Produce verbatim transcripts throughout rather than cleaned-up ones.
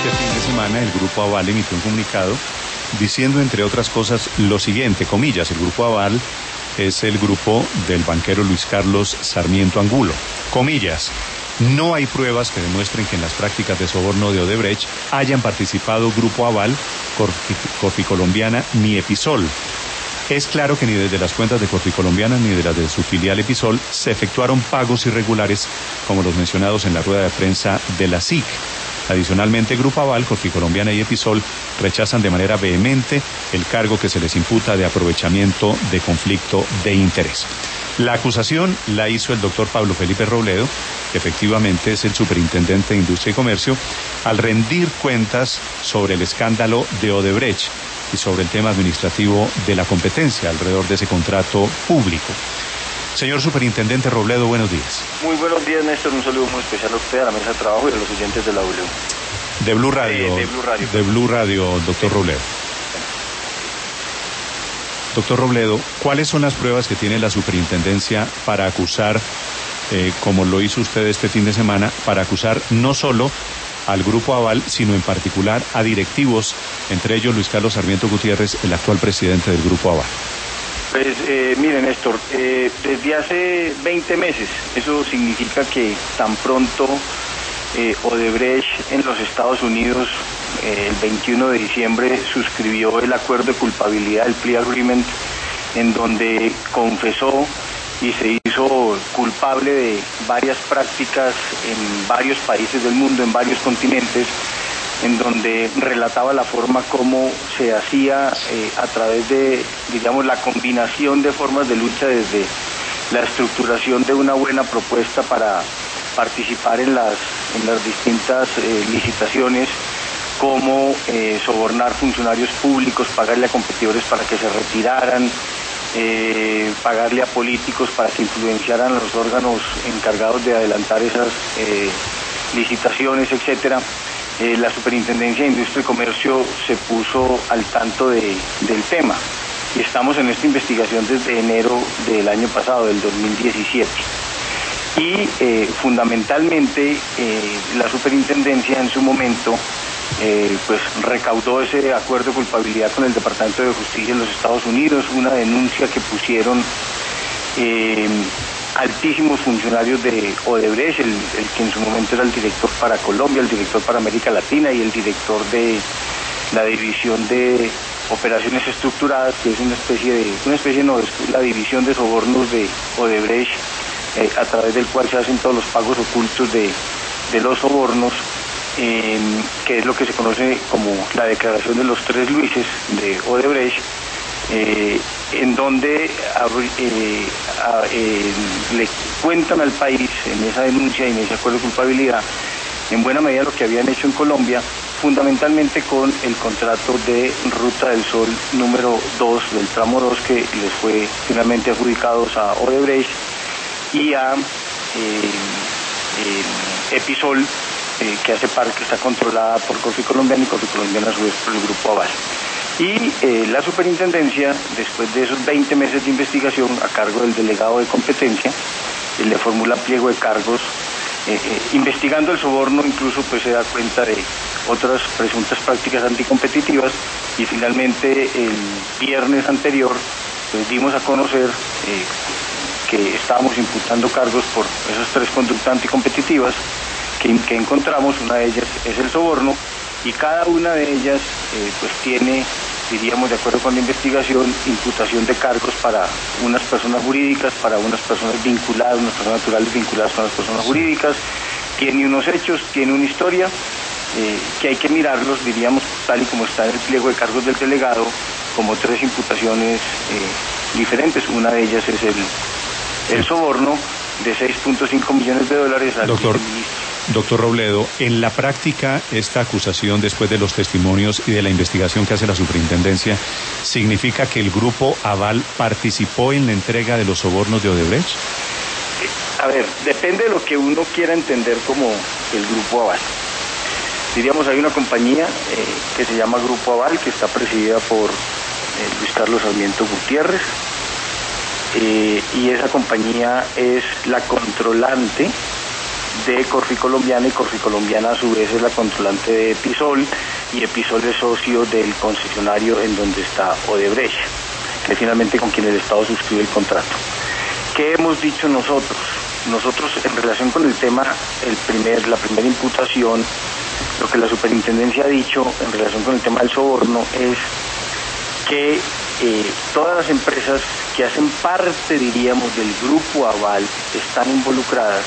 este fin de semana el Grupo Aval emitió un comunicado diciendo, entre otras cosas, lo siguiente, comillas: el Grupo Aval es el grupo del banquero Luis Carlos Sarmiento Angulo, comillas, no hay pruebas que demuestren que en las prácticas de soborno de Odebrecht hayan participado Grupo Aval, Corficolombiana ni Episol. Es claro que ni desde las cuentas de Corficolombiana ni de las de su filial Episol se efectuaron pagos irregulares como los mencionados en la rueda de prensa de la S I C. Adicionalmente, Grupo Aval, Corficolombiana y Episol rechazan de manera vehemente el cargo que se les imputa de aprovechamiento de conflicto de interés. La acusación la hizo el doctor Pablo Felipe Robledo, que efectivamente es el superintendente de Industria y Comercio, al rendir cuentas sobre el escándalo de Odebrecht y sobre el tema administrativo de la competencia alrededor de ese contrato público. Señor Superintendente Robledo, buenos días. Muy buenos días, Néstor. Un saludo muy especial a usted, a la mesa de trabajo y a los oyentes de la W. De Blue Radio. Eh, de Blue Radio. De Blue Radio, doctor sí. Robledo. Doctor Robledo, ¿cuáles son las pruebas que tiene la superintendencia para acusar, eh, como lo hizo usted este fin de semana, para acusar no solo al Grupo Aval, sino en particular a directivos, entre ellos Luis Carlos Sarmiento Gutiérrez, el actual presidente del Grupo Aval? Pues eh, mire, Néstor, eh, desde hace veinte meses, eso significa que tan pronto eh, Odebrecht en los Estados Unidos, eh, el veintiuno de diciembre, suscribió el acuerdo de culpabilidad, el plea agreement, en donde confesó y se hizo culpable de varias prácticas en varios países del mundo, en varios continentes, en donde relataba la forma como se hacía eh, a través de, digamos, la combinación de formas de lucha, desde la estructuración de una buena propuesta para participar en las, en las distintas eh, licitaciones, como eh, sobornar funcionarios públicos, pagarle a competidores para que se retiraran, eh, pagarle a políticos para que influenciaran a los órganos encargados de adelantar esas eh, licitaciones, etcétera. Eh, la Superintendencia de Industria y Comercio se puso al tanto de, del tema y estamos en esta investigación desde enero del año pasado, del dos mil diecisiete. Y eh, fundamentalmente eh, la Superintendencia en su momento eh, pues recaudó ese acuerdo de culpabilidad con el Departamento de Justicia en los Estados Unidos, una denuncia que pusieron eh, altísimos funcionarios de Odebrecht, el, el que en su momento era el director para Colombia, el director para América Latina y el director de la división de operaciones estructuradas, que es una especie de, una especie no, es la división de sobornos de Odebrecht, eh, a través del cual se hacen todos los pagos ocultos de, de los sobornos, eh, que es lo que se conoce como la declaración de los tres Luises de Odebrecht, eh, en donde eh, a, eh, le cuentan al país en esa denuncia y en ese acuerdo de culpabilidad en buena medida lo que habían hecho en Colombia, fundamentalmente con el contrato de Ruta del Sol número dos, del tramo dos, que les fue finalmente adjudicados a Odebrecht y a eh, eh, Episol, eh, que hace parte, que está controlada por Corficolombiana y Corficolombiana a su vez por el Grupo Aval. Y eh, la superintendencia, después de esos veinte meses de investigación a cargo del delegado de competencia, eh, le formula pliego de cargos, eh, eh, investigando el soborno, incluso pues se da cuenta de otras presuntas prácticas anticompetitivas, y finalmente el viernes anterior pues dimos a conocer eh, que estábamos imputando cargos por esas tres conductas anticompetitivas que, que encontramos. Una de ellas es el soborno, y cada una de ellas eh, pues tiene, diríamos, de acuerdo con la investigación, imputación de cargos para unas personas jurídicas, para unas personas vinculadas, unas personas naturales vinculadas con las personas jurídicas, tiene unos hechos, tiene una historia, eh, que hay que mirarlos, diríamos, tal y como está en el pliego de cargos del delegado, como tres imputaciones eh, diferentes. Una de ellas es el, el soborno de seis punto cinco millones de dólares al Doctor. viceministro. Doctor Robledo, en la práctica, esta acusación, después de los testimonios y de la investigación que hace la superintendencia, ¿significa que el Grupo Aval participó en la entrega de los sobornos de Odebrecht? A ver, depende de lo que uno quiera entender como el Grupo Aval. Diríamos, hay una compañía eh, que se llama Grupo Aval, que está presidida por eh, Luis Carlos Sarmiento Gutiérrez, eh, y esa compañía es la controlante de Corficolombiana, y Corficolombiana a su vez es la controlante de Episol, y Episol es socio del concesionario en donde está Odebrecht, que es finalmente con quien el Estado suscribe el contrato. ¿Qué hemos dicho nosotros? Nosotros, en relación con el tema, el primer, la primera imputación, lo que la superintendencia ha dicho en relación con el tema del soborno es que eh, todas las empresas que hacen parte, diríamos, del grupo Aval están involucradas,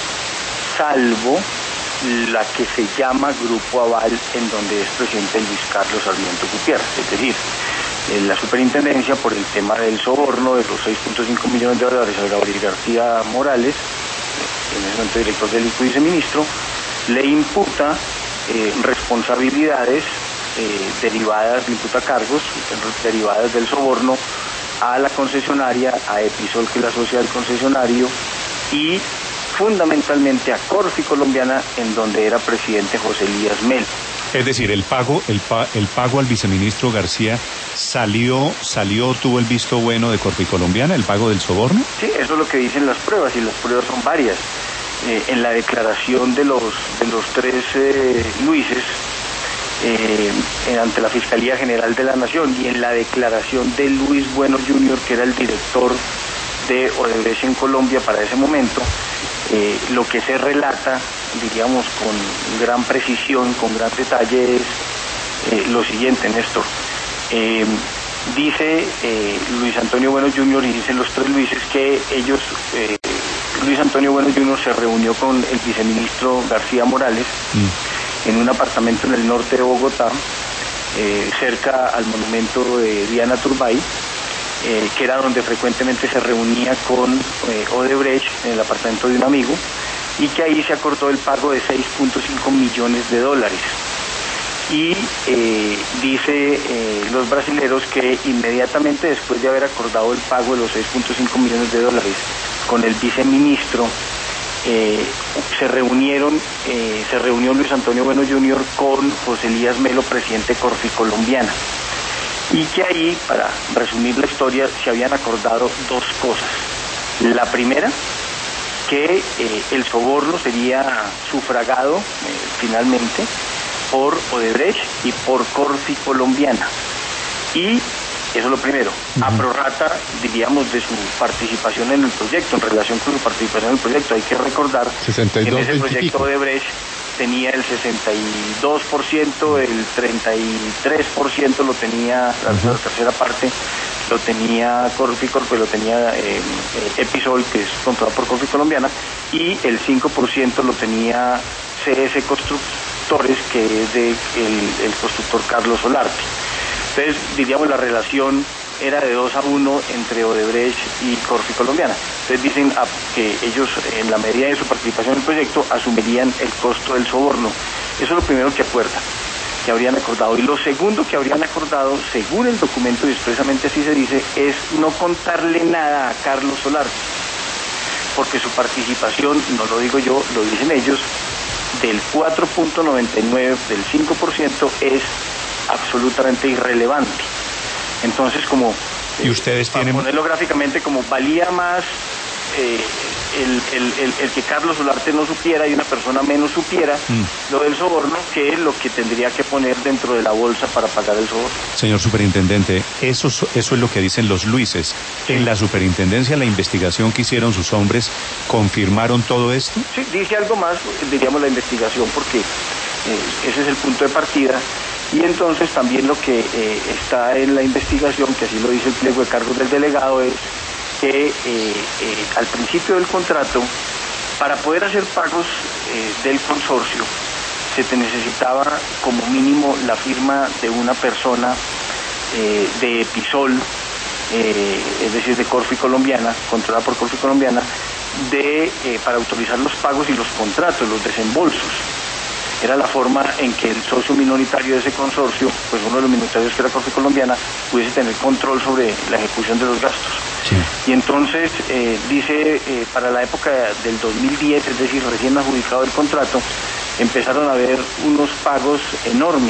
salvo la que se llama Grupo Aval, en donde es presidente Luis Carlos Sarmiento Gutiérrez, es decir, en la superintendencia, por el tema del soborno de los seis punto cinco millones de dólares a Gabriel García Morales, en ese momento director del I C U y viceministro, le imputa eh, responsabilidades eh, derivadas, le imputa cargos derivadas del soborno a la concesionaria, a Episol, que es la sociedad del concesionario, y fundamentalmente a Corficolombiana, en donde era presidente José Elías Melo. Es decir, el pago, el, pa, el pago al viceministro García salió, salió, tuvo el visto bueno de Corficolombiana, el pago del soborno. Sí, eso es lo que dicen las pruebas, y las pruebas son varias. Eh, en la declaración de los de los tres eh, Luises eh, ante la Fiscalía General de la Nación, y en la declaración de Luis Bueno junior, que era el director de Odebrecht en Colombia para ese momento, eh, lo que se relata, diríamos, con gran precisión, con gran detalle, es eh, lo siguiente, Néstor. Eh, dice eh, Luis Antonio Bueno junior y dicen los tres Luises que ellos, eh, Luis Antonio Bueno junior se reunió con el viceministro García Morales mm. en un apartamento en el norte de Bogotá, eh, cerca al monumento de Diana Turbay, Eh, que era donde frecuentemente se reunía con eh, Odebrecht, en el apartamento de un amigo, y que ahí se acordó el pago de seis punto cinco millones de dólares. Y eh, dice eh, los brasileros que inmediatamente después de haber acordado el pago de los seis punto cinco millones de dólares con el viceministro, eh, se reunieron, eh, se reunió Luis Antonio Bueno junior con José Elías Melo, presidente de Corficolombiana. Y que ahí, para resumir la historia, se habían acordado dos cosas. La primera, que eh, el soborno sería sufragado eh, finalmente por Odebrecht y por Corficolombiana. Y eso es lo primero, uh-huh. a prorrata, diríamos, de su participación en el proyecto. En relación con su participación en el proyecto, hay que recordar sesenta y dos, que en ese proyecto Odebrecht tenía el sesenta y dos por ciento, el treinta y tres por ciento lo tenía, la, uh-huh. la tercera parte lo tenía Corficor, pues lo tenía eh, eh, Episol, que es controlado por Corficolombiana, y el cinco por ciento lo tenía C S Constructores, que es de el, el constructor Carlos Solarte. Entonces, diríamos, la relación era de dos a uno entre Odebrecht y Corficolombiana. Entonces dicen a, que ellos, en la medida de su participación en el proyecto, asumirían el costo del soborno. Eso es lo primero que acuerdan, que habrían acordado. Y lo segundo que habrían acordado, según el documento, y expresamente así se dice, es no contarle nada a Carlos Solarte, porque su participación, no lo digo yo, lo dicen ellos, del cuatro punto noventa y nueve, del cinco por ciento, es absolutamente irrelevante. Entonces, como y ustedes para tienen ponerlo gráficamente, como valía más eh, el, el, el, el que Carlos Solarte no supiera y una persona menos supiera mm. lo del soborno, que lo que tendría que poner dentro de la bolsa para pagar el soborno. Señor superintendente, eso, eso es lo que dicen los Luises. Sí. En la superintendencia, la investigación que hicieron sus hombres, ¿confirmaron todo esto? Sí, dice algo más, diríamos, la investigación, porque eh, ese es el punto de partida. Y entonces también lo que eh, está en la investigación, que así lo dice el pliego de cargos del delegado, es que eh, eh, al principio del contrato, para poder hacer pagos eh, del consorcio, se te necesitaba como mínimo la firma de una persona eh, de Episol, eh, es decir, de Corficolombiana, controlada por Corficolombiana, de, eh, para autorizar los pagos y los contratos, los desembolsos. Era la forma en que el socio minoritario de ese consorcio, pues uno de los minoritarios que era Corficolombiana, pudiese tener control sobre la ejecución de los gastos. Sí. Y entonces eh, dice, eh, para la época del dos mil diez, es decir, recién adjudicado el contrato, empezaron a haber unos pagos enormes,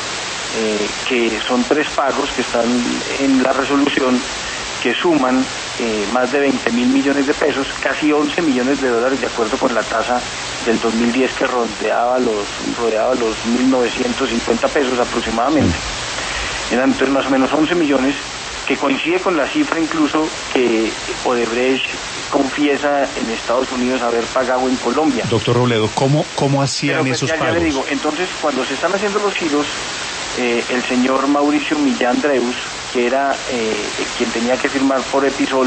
eh, que son tres pagos que están en la resolución, que suman eh, más de veinte mil millones de pesos, casi once millones de dólares, de acuerdo con la tasa del dos mil diez que rodeaba los, rodeaba los mil novecientos cincuenta pesos aproximadamente. Eran entonces más o menos once millones, que coincide con la cifra incluso que Odebrecht confiesa en Estados Unidos haber pagado en Colombia. Doctor Robledo, ¿cómo, cómo hacían Pero, pues, esos ya, pagos? Ya le digo, entonces cuando se están haciendo los giros, eh, el señor Mauricio Millán Dreus, que era eh, quien tenía que firmar por Episol,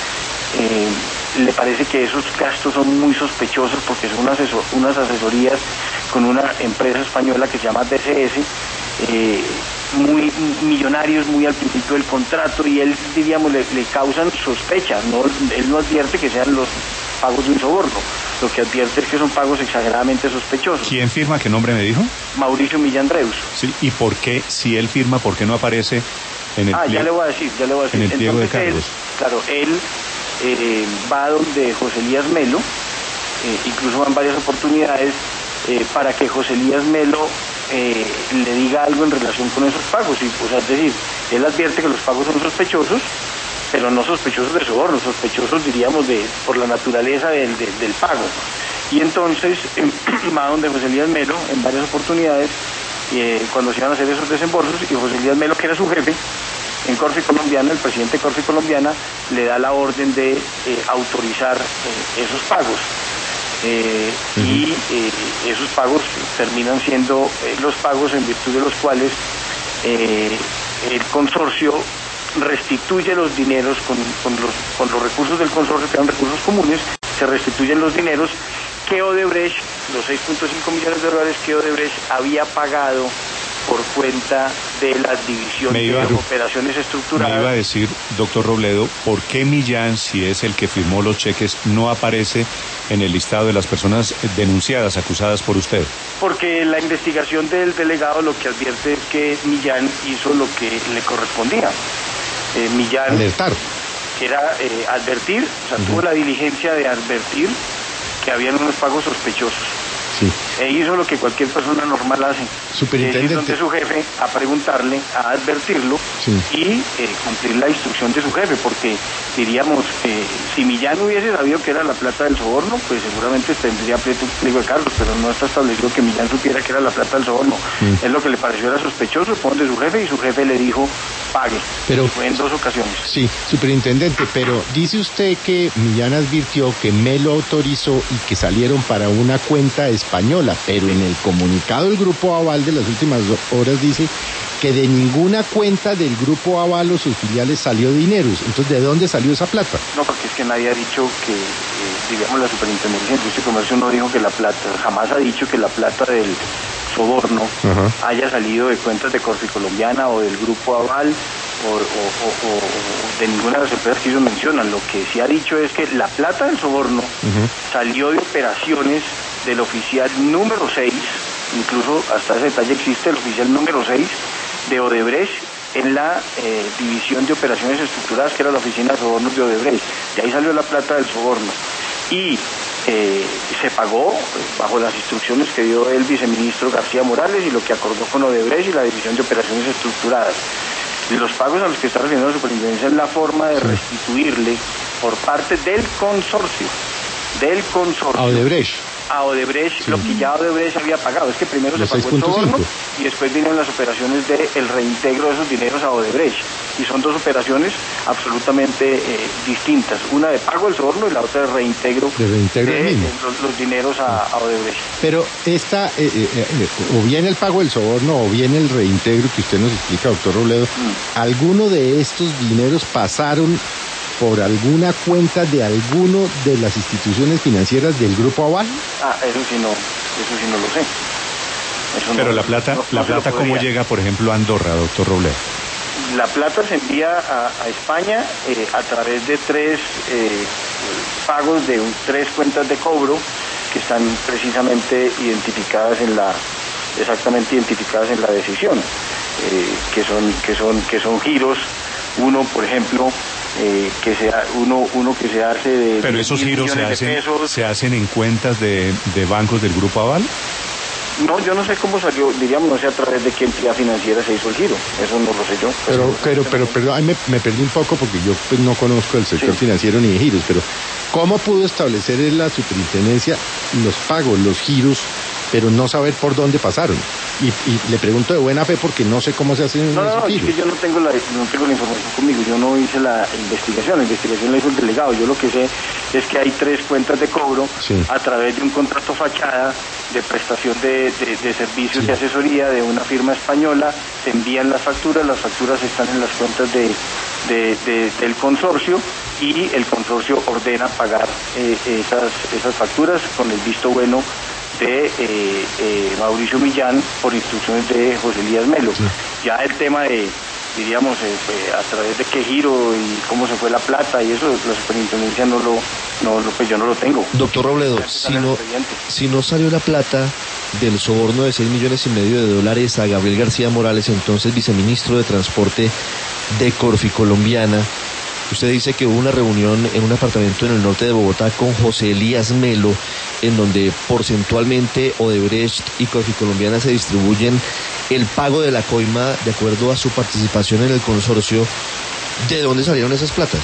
eh, le parece que esos gastos son muy sospechosos porque son unas, asesor, unas asesorías con una empresa española que se llama D C S, eh, muy millonarios muy al principio del contrato, y él, diríamos, le, le causan sospechas, ¿no? Él no advierte que sean los pagos de un soborno, lo que advierte es que son pagos exageradamente sospechosos. ¿Quién firma? ¿Qué nombre me dijo? Mauricio Millán Dreus. Sí, ¿y por qué, si él firma, por qué no aparece en el Ah, pliego, ya le voy a decir, ya le voy a decir. en el pliego Entonces, de cargos? Él, claro, él eh, va donde José Elías Melo, eh, incluso van varias oportunidades, eh, para que José Elías Melo eh, le diga algo en relación con esos pagos. Y, o sea, es decir, él advierte que los pagos son sospechosos, pero no sospechosos de soborno, sospechosos, diríamos, de por la naturaleza del, del, del pago. Y entonces eh, va donde José Elías Melo en varias oportunidades, eh, cuando se iban a hacer esos desembolsos, y José Elías Melo, que era su jefe en Corfi Colombiana, el presidente de Corfi Colombiana, le da la orden de eh, autorizar eh, esos pagos. Eh, uh-huh. Y eh, esos pagos terminan siendo eh, los pagos en virtud de los cuales eh, el consorcio restituye los dineros con, con, los, con los recursos del consorcio, que eran recursos comunes, se restituyen los dineros que Odebrecht, los seis punto cinco millones de dólares que Odebrecht había pagado por cuenta de la división de las operaciones estructuradas. Me iba a decir, doctor Robledo, ¿por qué Millán, si es el que firmó los cheques, no aparece en el listado de las personas denunciadas, acusadas por usted? Porque la investigación del delegado lo que advierte es que Millán hizo lo que le correspondía. Eh, Millán... Alertar. Que era eh, advertir, o sea, uh-huh. tuvo la diligencia de advertir que habían unos pagos sospechosos. Sí. E hizo lo que cualquier persona normal hace. Superintendente. Ir donde su jefe a preguntarle, a advertirlo, sí. y eh, cumplir la instrucción de su jefe, porque diríamos, eh, si Millán hubiese sabido que era la plata del soborno, pues seguramente tendría pleito un pliego de cargos, pero no está establecido que Millán supiera que era la plata del soborno. Mm. Es lo que le pareció era sospechoso, fue donde su jefe, y su jefe le dijo, pague. Pero fue en dos ocasiones. Sí, superintendente, pero dice usted que Millán advirtió que Melo autorizó y que salieron para una cuenta española, pero en el comunicado del Grupo Aval de las últimas horas dice que de ninguna cuenta del Grupo Aval o sus filiales salió dinero. Entonces, ¿de dónde salió esa plata? No, porque es que nadie ha dicho que, eh, digamos, la Superintendencia de Industria y Comercio no dijo que la plata, jamás ha dicho que la plata del soborno uh-huh. haya salido de cuentas de Corfi Colombiana o del Grupo Aval o, o, o, o de ninguna de las empresas que ellos mencionan. Lo que sí ha dicho es que la plata del soborno uh-huh. salió de operaciones del oficial número seis, incluso hasta ese detalle existe el oficial número seis de Odebrecht en la eh, división de operaciones estructuradas, que era la oficina de sobornos de Odebrecht. De ahí salió la plata del soborno. Y eh, se pagó bajo las instrucciones que dio el viceministro García Morales y lo que acordó con Odebrecht y la división de operaciones estructuradas. Y los pagos a los que está refiriendo la superintendencia es la forma de restituirle por parte del consorcio, del consorcio. A Odebrecht. A Odebrecht, sí. Lo que ya Odebrecht había pagado. Es que primero los se pagó el soborno y después vinieron las operaciones de el reintegro de esos dineros a Odebrecht. Y son dos operaciones absolutamente eh, distintas. Una de pago del soborno y la otra de reintegro de, reintegro de los, los dineros a, a Odebrecht. Pero esta, eh, eh, o bien el pago del soborno o bien el reintegro que usted nos explica, doctor Robledo, mm. ¿alguno de estos dineros pasaron por alguna cuenta de alguno de las instituciones financieras del Grupo Aval? Ah, eso sí no, eso sí no lo sé. Eso Pero no, la plata, no, no la plata ¿cómo llega, por ejemplo, a Andorra, doctor Robledo? La plata se envía a, a España eh, a través de tres eh, pagos de un, tres cuentas de cobro que están precisamente identificadas en la, exactamente identificadas en la decisión, eh, que son, que son, que son giros. Uno, por ejemplo, Eh, que sea uno uno que se hace de pero esos giros se hacen se hacen en cuentas de, de bancos del Grupo Aval. No, yo no sé cómo salió, diríamos, no sé a través de qué entidad financiera se hizo el giro, eso no lo sé yo. Pero, pero, pero, pero, ay, me, me perdí un poco porque yo pues no conozco el sector sí. financiero ni de giros, pero ¿cómo pudo establecer en la superintendencia los pagos, los giros, pero no saber por dónde pasaron? Y, y le pregunto de buena fe porque no sé cómo se hacen no, esos no, giros. Es que yo no tengo, la, no tengo la información conmigo, yo no hice la investigación, la investigación la hizo el delegado, yo lo que sé es que hay tres cuentas de cobro sí. a través de un contrato fachada de prestación de, de, de servicios sí. de asesoría de una firma española, se envían las facturas, las facturas están en las cuentas de, de, de, del consorcio y el consorcio ordena pagar eh, esas, esas facturas con el visto bueno de eh, eh, Mauricio Millán por instrucciones de José Elías Melo. Sí. Ya el tema de, diríamos, eh, eh, a través de qué giro y cómo se fue la plata y eso, la superintendencia no lo, no, lo pues yo no lo tengo. Doctor Robledo, si no, si no salió la plata del soborno de seis millones y medio de dólares a Gabriel García Morales, entonces viceministro de Transporte de Corficolombiana, usted dice que hubo una reunión en un apartamento en el norte de Bogotá con José Elías Melo, en donde porcentualmente Odebrecht y Corficolombiana se distribuyen el pago de la coima de acuerdo a su participación en el consorcio. ¿De dónde salieron esas platas?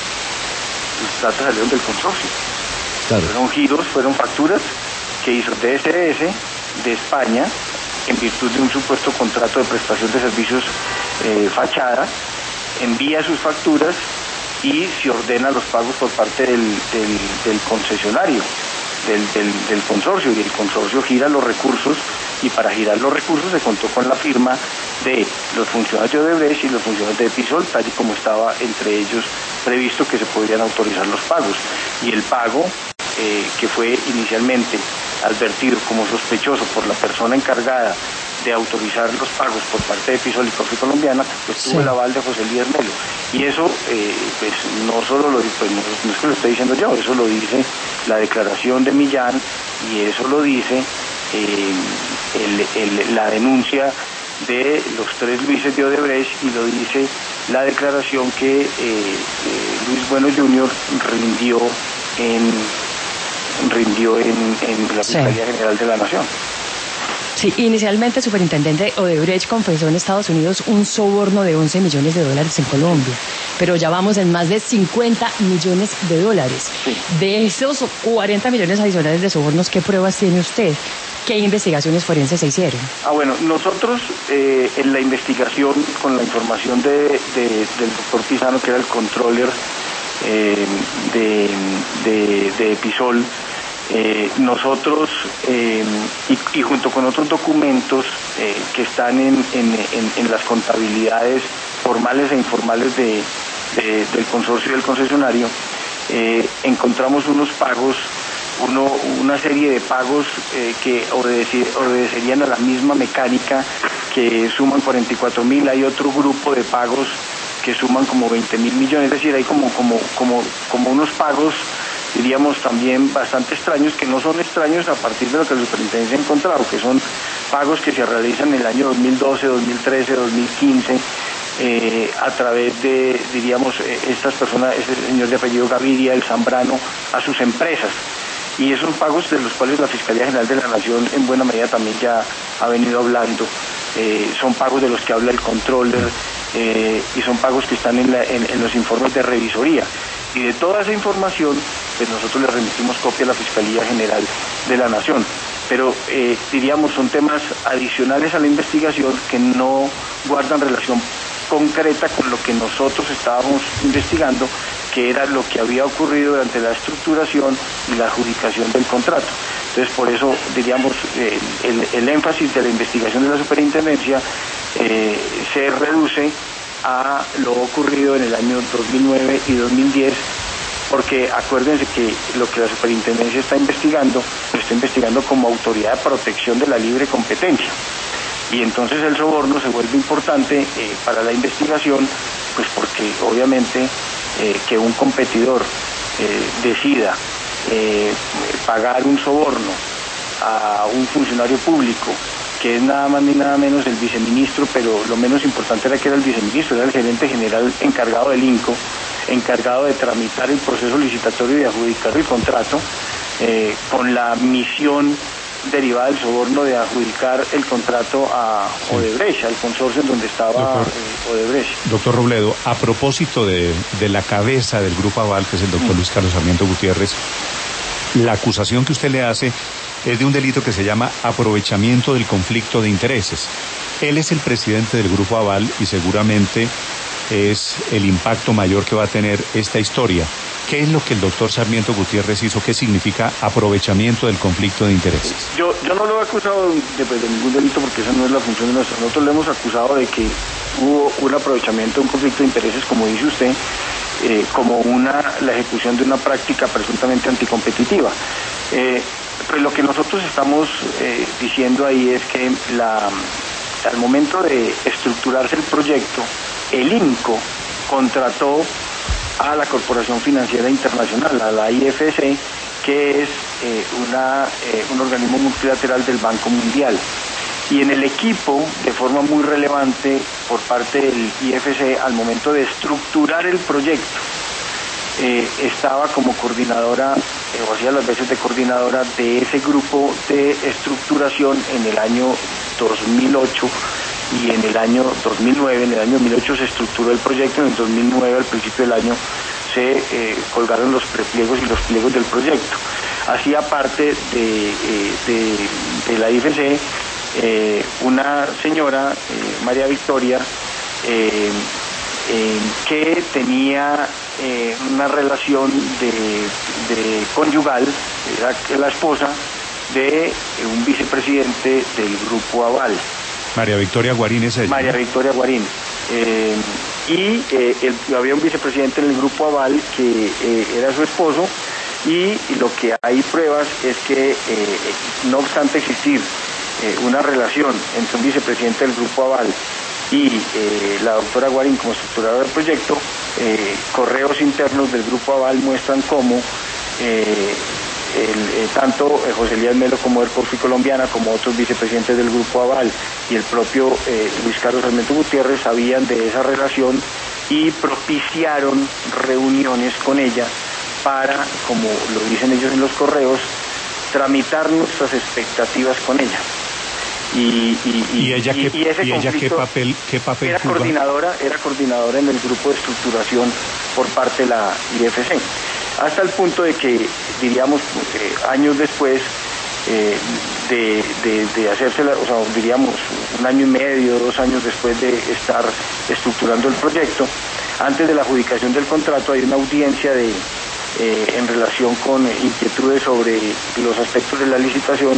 Las platas salieron del consorcio. Claro. Fueron giros, fueron facturas que hizo D S S de España en virtud de un supuesto contrato de prestación de servicios eh, fachada, envía sus facturas y se ordena los pagos por parte del, del, del concesionario, del, del, del consorcio, y el consorcio gira los recursos, y para girar los recursos se contó con la firma de los funcionarios de Odebrecht y los funcionarios de Episol, tal y como estaba entre ellos previsto que se podrían autorizar los pagos. Y el pago, eh, que fue inicialmente advertido como sospechoso por la persona encargada de autorizar los pagos por parte de Episol y Corficolombiana, pues tuvo sí. el aval de José Elías Melo. Y eso, eh, pues no solo lo pues, no, no es que lo estoy diciendo yo, eso lo dice la declaración de Millán y eso lo dice eh, el, el, la denuncia de los tres Luises de Odebrecht y lo dice la declaración que eh, eh, Luis Bueno junior rindió en rindió en, en la Fiscalía sí. General de la Nación. Sí, inicialmente el superintendente Odebrecht confesó en Estados Unidos un soborno de once millones de dólares en Colombia, pero ya vamos en más de cincuenta millones de dólares. Sí. De esos cuarenta millones adicionales de sobornos, ¿qué pruebas tiene usted? ¿Qué investigaciones forenses se hicieron? Ah, bueno, nosotros eh, en la investigación, con la información de, de, del doctor Pisano, que era el controller eh, de, de, de Episol, Eh, nosotros eh, y, y junto con otros documentos eh, que están en, en, en, en las contabilidades formales e informales de, de, del consorcio y del concesionario, eh, encontramos unos pagos, uno, una serie de pagos eh, que obedeci, obedecerían a la misma mecánica, que suman cuarenta y cuatro mil, hay otro grupo de pagos que suman como veinte mil millones, es decir, hay como, como, como, como unos pagos, diríamos también bastante extraños, que no son extraños a partir de lo que la superintendencia ha encontrado, que son pagos que se realizan en el año dos mil doce, dos mil trece, dos mil quince, eh, a través de, diríamos, eh, estas personas, ese señor de apellido Gaviria, el Zambrano, a sus empresas. Y esos pagos de los cuales la Fiscalía General de la Nación en buena medida también ya ha venido hablando, eh, son pagos de los que habla el controller, eh, y son pagos que están en, la, en, en los informes de revisoría. Y de toda esa información, pues nosotros le remitimos copia a la Fiscalía General de la Nación. Pero, eh, diríamos, son temas adicionales a la investigación que no guardan relación concreta con lo que nosotros estábamos investigando, que era lo que había ocurrido durante la estructuración y la adjudicación del contrato. Entonces, por eso, diríamos, eh, el, el énfasis de la investigación de la superintendencia eh, se reduce a lo ocurrido en el año dos mil nueve y dos mil diez, porque acuérdense que lo que la superintendencia está investigando, lo está investigando como autoridad de protección de la libre competencia. Y entonces el soborno se vuelve importante eh, para la investigación, pues porque obviamente eh, que un competidor eh, decida eh, pagar un soborno a un funcionario público, que es nada más ni nada menos el viceministro, pero lo menos importante era que era el viceministro, era el gerente general encargado del INCO, encargado de tramitar el proceso licitatorio y de adjudicar el contrato, eh, con la misión derivada del soborno de adjudicar el contrato a sí. Odebrecht, al consorcio en donde estaba doctor, eh, Odebrecht. Doctor Robledo, a propósito de, de la cabeza del Grupo Aval, que es el doctor Luis Carlos Sarmiento Gutiérrez, la acusación que usted le hace es de un delito que se llama aprovechamiento del conflicto de intereses. Él es el presidente del Grupo Aval y seguramente es el impacto mayor que va a tener esta historia. ¿Qué es lo que el doctor Sarmiento Gutiérrez hizo? ¿Qué significa aprovechamiento del conflicto de intereses? Yo, yo no lo he acusado de, de, de ningún delito porque esa no es la función de nosotros. Nosotros le hemos acusado de que hubo un aprovechamiento de un conflicto de intereses, como dice usted, eh, como una la ejecución de una práctica presuntamente anticompetitiva. Eh, pues lo que nosotros estamos eh, diciendo ahí es que la, al momento de estructurarse el proyecto, el INCO contrató a la Corporación Financiera Internacional, a la I F C, que es eh, una, eh, un organismo multilateral del Banco Mundial. Y en el equipo, de forma muy relevante por parte del I F C, al momento de estructurar el proyecto, eh, estaba como coordinadora, eh, o hacía las veces de coordinadora de ese grupo de estructuración en el año dos mil ocho, y en el año dos mil nueve, en el año dos mil ocho se estructuró el proyecto, en el dos mil nueve, al principio del año, se eh, colgaron los prepliegos y los pliegos del proyecto. Hacía parte de, eh, de, de la I F C eh, una señora, eh, María Victoria, eh, eh, que tenía eh, una relación de, de conyugal, era la esposa de eh, un vicepresidente del Grupo Aval. María Victoria Guarín es ella. María Victoria Guarín. Eh, y eh, el, había un vicepresidente en el Grupo Aval que eh, era su esposo, y, y lo que hay pruebas es que eh, no obstante existir eh, una relación entre un vicepresidente del Grupo Aval y eh, la doctora Guarín como estructuradora del proyecto, eh, correos internos del Grupo Aval muestran cómo eh, El, eh, tanto eh, José Elías Melo como el Corficolombiana, como otros vicepresidentes del Grupo Aval y el propio eh, Luis Carlos Sarmiento Gutiérrez sabían de esa relación y propiciaron reuniones con ella para, como lo dicen ellos en los correos, tramitar nuestras expectativas con ella. Y, y, y, ¿Y ella, y, qué, y ese y ella qué papel, qué papel era juega? coordinadora, era coordinadora en el grupo de estructuración por parte de la I F C. Hasta el punto de que, diríamos, eh, años después eh, de, de, de hacerse, la, o sea, diríamos, un año y medio, dos años después de estar estructurando el proyecto, antes de la adjudicación del contrato hay una audiencia de, eh, en relación con inquietudes sobre los aspectos de la licitación,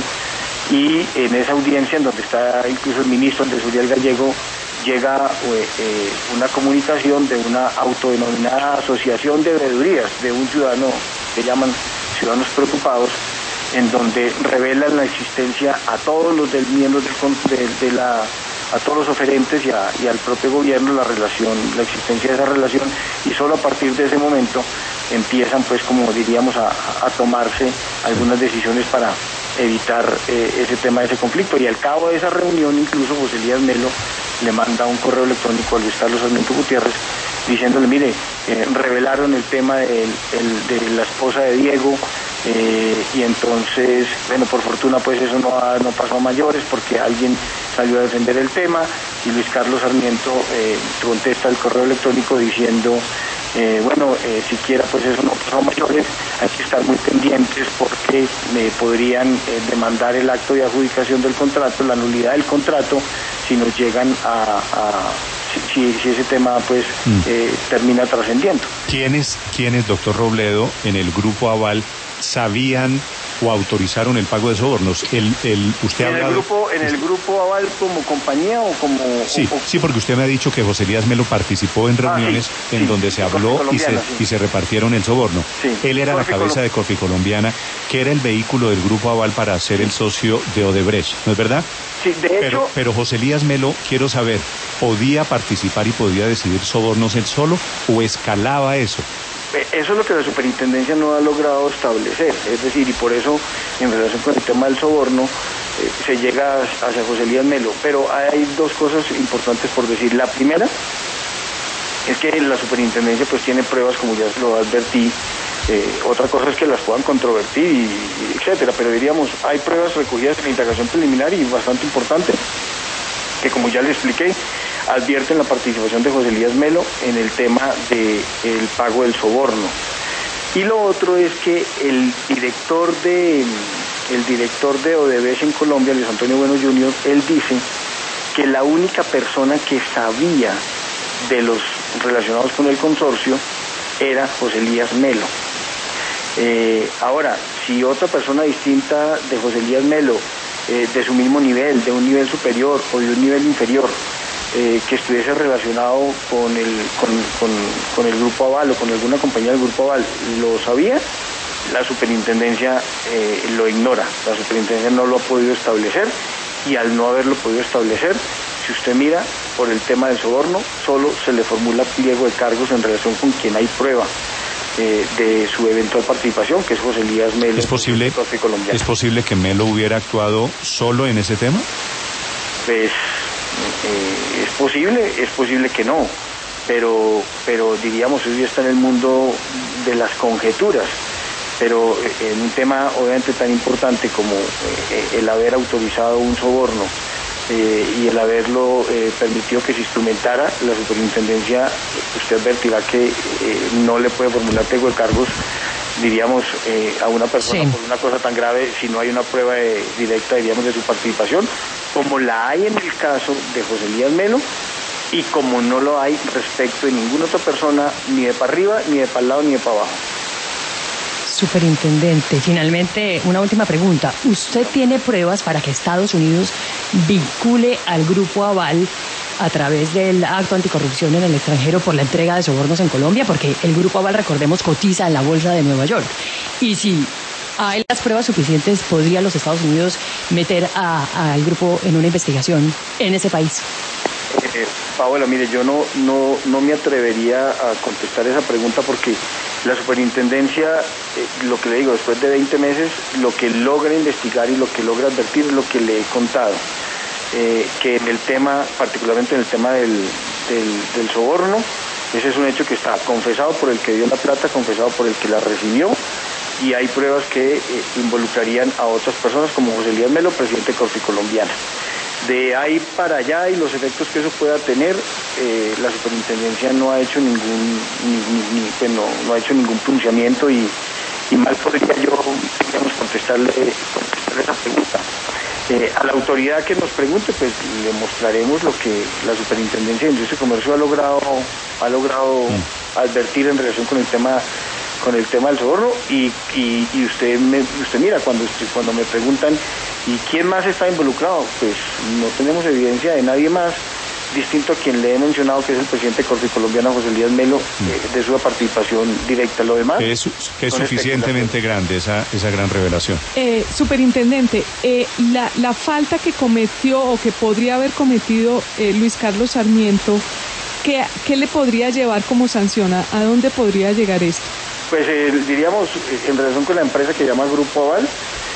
y en esa audiencia, en donde está incluso el ministro Andrés Uriel Gallego, llega eh, una comunicación de una autodenominada asociación de veedurías de un ciudadano que llaman Ciudadanos Preocupados, en donde revelan la existencia a todos los del, miembros del, de, de la a todos los oferentes y, a, y al propio gobierno la relación, la existencia de esa relación, y solo a partir de ese momento empiezan, pues, como diríamos, a, a tomarse algunas decisiones para evitar eh, ese tema de ese conflicto. Y al cabo de esa reunión, incluso José Elías Melo le manda un correo electrónico a Luis Carlos Sarmiento Gutiérrez diciéndole, mire, eh, revelaron el tema de, el, de la esposa de Diego, eh, y entonces, bueno, por fortuna pues eso no, no pasó a mayores porque alguien salió a defender el tema, y Luis Carlos Sarmiento eh, contesta el correo electrónico diciendo, eh, bueno, eh, siquiera pues eso no pasó a mayores, hay que estar muy pendientes porque me podrían eh, demandar el acto de adjudicación del contrato, la nulidad del contrato, si nos llegan a, a si, si ese tema pues mm. eh, termina trascendiendo. ¿Quiénes, quiénes, doctor Robledo, en el Grupo Aval sabían o autorizaron el pago de sobornos? El, el, usted ¿En, ha el grupo, ¿En el Grupo Aval como compañía o como...? Sí, o, sí, porque usted me ha dicho que José Elías Melo participó en reuniones ah, sí, en sí, donde se habló y se, sí. y se repartieron el soborno. Sí. Él era Corfi la cabeza Colom- de Corficolombiana, que era el vehículo del Grupo Aval para ser el socio de Odebrecht, ¿no es verdad? Sí, de hecho... Pero, pero José Elías Melo, quiero saber, ¿podía participar y podía decidir sobornos él solo o escalaba eso? Eso es lo que la superintendencia no ha logrado establecer, es decir, y por eso en relación con el tema del soborno eh, se llega hacia José Elías Melo, pero hay dos cosas importantes por decir. La primera es que la superintendencia pues tiene pruebas, como ya se lo advertí, Eh, otra cosa es que las puedan controvertir, y, y etcétera, pero diríamos, hay pruebas recogidas en la indagación preliminar y bastante importante, que como ya les expliqué, advierten la participación de José Elías Melo en el tema del pago del soborno. Y lo otro es que el director de el director de Odebrecht en Colombia, Luis Antonio Bueno junior, él dice que la única persona que sabía de los relacionados con el consorcio era José Elías Melo. Eh, ahora, si otra persona distinta de José Elías Melo, eh, de su mismo nivel, de un nivel superior o de un nivel inferior, eh, que estuviese relacionado con el, con, con, con el Grupo Aval o con alguna compañía del Grupo Aval, lo sabía, la superintendencia eh, lo ignora. La superintendencia no lo ha podido establecer, y al no haberlo podido establecer, si usted mira, por el tema del soborno, solo se le formula pliego de cargos en relación con quien hay prueba eh, de su eventual participación, que es José Elías Melo. ¿Es posible, ¿Es posible que Melo hubiera actuado solo en ese tema? Pues eh, es posible, es posible que no, pero, pero diríamos, eso ya está en el mundo de las conjeturas. Pero en un tema obviamente tan importante como eh, el haber autorizado un soborno eh, y el haberlo eh, permitido que se instrumentara, la superintendencia, usted advertirá que eh, no le puede formular pliego de cargos, diríamos, eh, a una persona sí. por una cosa tan grave si no hay una prueba de, directa, diríamos, de su participación, como la hay en el caso de José Elías Melo, y como no lo hay respecto de ninguna otra persona, ni de para arriba, ni de para el lado, ni de para abajo. Superintendente, finalmente una última pregunta. ¿Usted tiene pruebas para que Estados Unidos vincule al Grupo Aval a través del acto anticorrupción en el extranjero por la entrega de sobornos en Colombia? Porque el Grupo Aval, recordemos, cotiza en la bolsa de Nueva York. Y si hay las pruebas suficientes, ¿podría los Estados Unidos meter al grupo en una investigación en ese país? Eh, Paola, mire, yo no, no, no me atrevería a contestar esa pregunta porque la superintendencia, eh, lo que le digo, después de veinte meses, lo que logra investigar y lo que logra advertir es lo que le he contado. Eh, que en el tema, particularmente en el tema del, del, del soborno, ese es un hecho que está confesado por el que dio la plata, confesado por el que la recibió, y hay pruebas que eh, involucrarían a otras personas como José Elías Melo, presidente de Corficolombiana. De ahí para allá y los efectos que eso pueda tener, eh, la superintendencia no ha hecho ningún ni, ni, ni, pues no, no ha hecho ningún pronunciamiento, y, y mal podría yo, digamos, contestarle, contestarle esa pregunta. Eh, a la autoridad que nos pregunte, pues le mostraremos lo que la Superintendencia de Industria y Comercio ha logrado ha logrado mm. advertir en relación con el tema con el tema del soborno, y, y, y usted me, usted mira, cuando cuando me preguntan ¿y quién más está involucrado? Pues no tenemos evidencia de nadie más distinto a quien le he mencionado, que es el presidente de Corficolombiana, José Elías Melo, mm. eh, de su participación directa. Lo demás que es, que es suficientemente grande esa, esa gran revelación. Eh, superintendente, eh, la, la falta que cometió o que podría haber cometido eh, Luis Carlos Sarmiento, ¿qué, ¿qué le podría llevar como sanción? ¿A, a dónde podría llegar esto? Pues eh, diríamos, en relación con la empresa que llama Grupo Aval,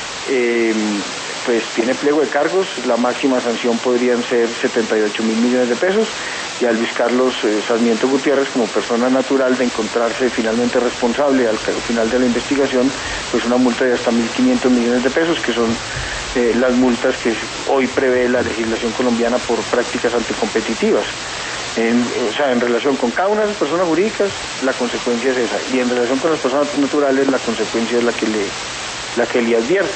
eh, pues tiene pliego de cargos, la máxima sanción podrían ser setenta y ocho mil millones de pesos, y a Luis Carlos eh, Sarmiento Gutiérrez, como persona natural, de encontrarse finalmente responsable al final de la investigación, pues una multa de hasta mil quinientos millones de pesos, que son eh, las multas que hoy prevé la legislación colombiana por prácticas anticompetitivas. En, o sea, en relación con cada una de las personas jurídicas, la consecuencia es esa, y en relación con las personas naturales, la consecuencia es la que le, la que le advierto.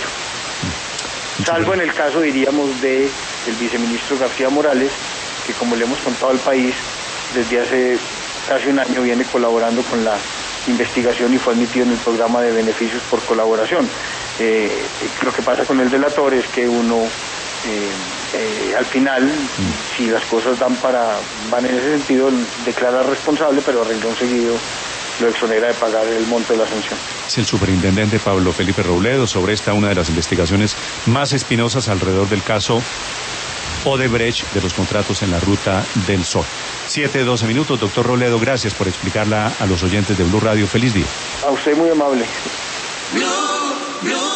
Salvo en el caso, diríamos, de el viceministro García Morales, que, como le hemos contado al país, desde hace casi un año viene colaborando con la investigación y fue admitido en el programa de beneficios por colaboración. Eh, lo que pasa con el delator es que uno, eh, eh, al final, mm. si las cosas dan para, van en ese sentido, declara responsable, pero a renglón seguido lo exonera de pagar el monto de la sanción. Es el superintendente Pablo Felipe Robledo sobre esta, una de las investigaciones más espinosas alrededor del caso Odebrecht de los contratos en la Ruta del Sol. Siete, doce minutos. Doctor Robledo, gracias por explicarla a los oyentes de Blue Radio. Feliz día. A usted, muy amable.